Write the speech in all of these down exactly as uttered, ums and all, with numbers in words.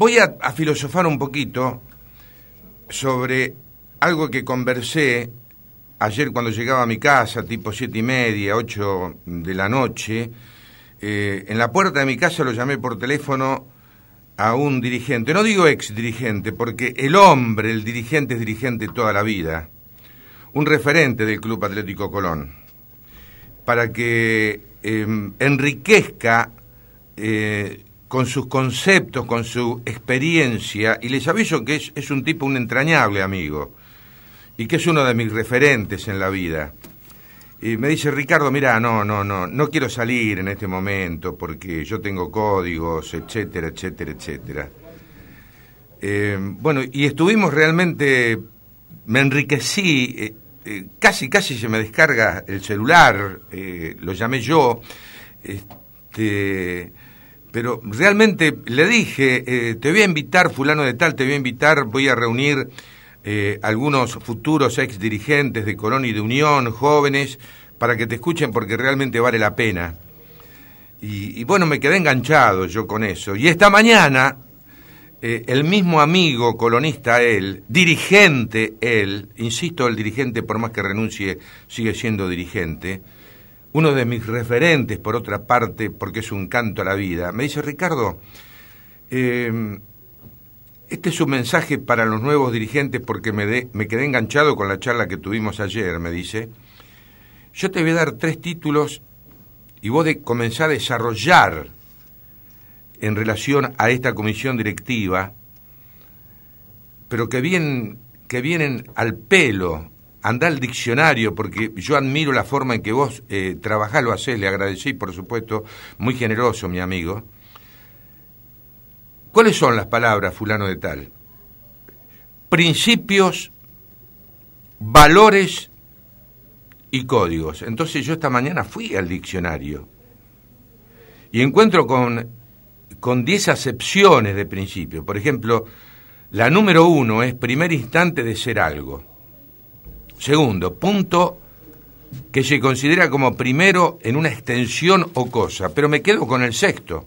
voy a, a filosofar un poquito sobre algo que conversé ayer cuando llegaba a mi casa, tipo siete y media, ocho de la noche. Eh, en la puerta de mi casa lo llamé por teléfono a un dirigente, no digo ex dirigente, porque el hombre, el dirigente es dirigente toda la vida, un referente del Club Atlético Colón, para que eh, enriquezca eh, con sus conceptos, con su experiencia, y les aviso que es, es un tipo, un entrañable amigo, y que es uno de mis referentes en la vida. Y me dice: Ricardo, mira, no, no, no, no quiero salir en este momento porque yo tengo códigos, etcétera, etcétera, etcétera. Eh, bueno, y estuvimos realmente, me enriquecí, eh, eh, casi, casi se me descarga el celular, eh, lo llamé yo, este, pero realmente le dije, eh, te voy a invitar, fulano de tal, te voy a invitar, voy a reunir Eh, algunos futuros ex dirigentes de Colón y de Unión, jóvenes, para que te escuchen porque realmente vale la pena. Y, y bueno, me quedé enganchado yo con eso. Y esta mañana, eh, el mismo amigo colonista él, dirigente él, insisto, el dirigente por más que renuncie sigue siendo dirigente, uno de mis referentes por otra parte, porque es un canto a la vida, me dice: Ricardo, eh, este es un mensaje para los nuevos dirigentes porque me, de, me quedé enganchado con la charla que tuvimos ayer, me dice. Yo te voy a dar tres títulos y vos de comenzar a desarrollar en relación a esta comisión directiva, pero que vienen, que vienen al pelo. Andá al diccionario, porque yo admiro la forma en que vos eh, trabajás, lo hacés, le agradecí, por supuesto, muy generoso, mi amigo. ¿Cuáles son las palabras, fulano de tal? Principios, valores y códigos. Entonces yo esta mañana fui al diccionario y encuentro con, con diez acepciones de principios. Por ejemplo, la número uno es primer instante de ser algo. Segundo, punto que se considera como primero en una extensión o cosa, pero me quedo con el sexto.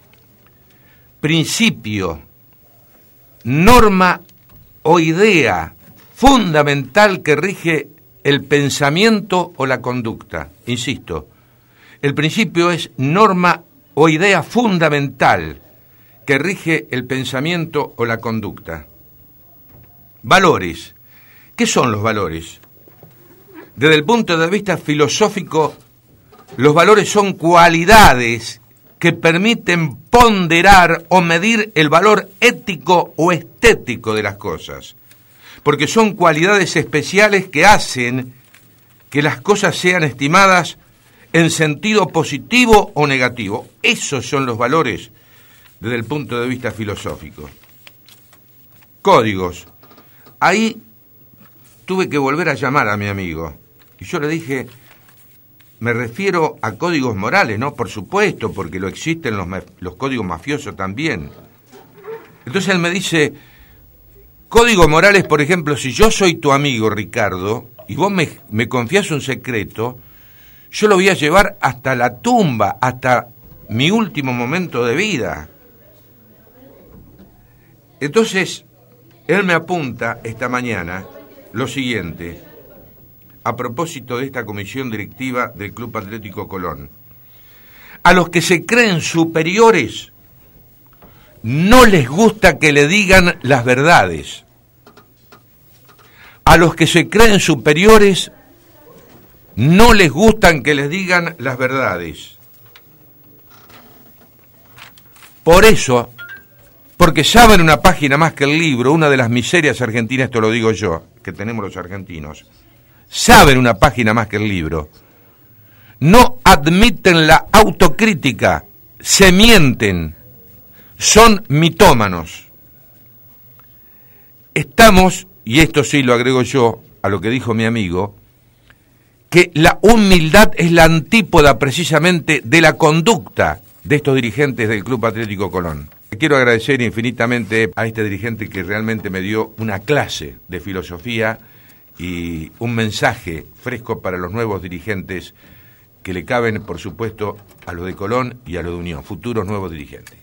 Principio, norma o idea fundamental que rige el pensamiento o la conducta. Insisto, el principio es norma o idea fundamental que rige el pensamiento o la conducta. Valores. ¿Qué son los valores? Desde el punto de vista filosófico, los valores son cualidades que permiten ponderar o medir el valor ético o estético de las cosas, porque son cualidades especiales que hacen que las cosas sean estimadas en sentido positivo o negativo. Esos son los valores desde el punto de vista filosófico. Códigos. Ahí tuve que volver a llamar a mi amigo, y yo le dije: me refiero a códigos morales, ¿no? Por supuesto, porque lo existen los, los códigos mafiosos también. Entonces él me dice: códigos morales, por ejemplo, si yo soy tu amigo, Ricardo, y vos me, me confías un secreto, yo lo voy a llevar hasta la tumba, hasta mi último momento de vida. Entonces, él me apunta esta mañana lo siguiente, a propósito de esta comisión directiva del Club Atlético Colón. A los que se creen superiores no les gusta que le digan las verdades. A los que se creen superiores no les gustan que les digan las verdades. Por eso, porque saben una página más que el libro, una de las miserias argentinas, esto lo digo yo, que tenemos los argentinos, saben una página más que el libro, no admiten la autocrítica, se mienten, son mitómanos. Estamos, y esto sí lo agrego yo a lo que dijo mi amigo, que la humildad es la antípoda precisamente de la conducta de estos dirigentes del Club Atlético Colón. Quiero agradecer infinitamente a este dirigente que realmente me dio una clase de filosofía y un mensaje fresco para los nuevos dirigentes que le caben, por supuesto, a los de Colón y a los de Unión, futuros nuevos dirigentes.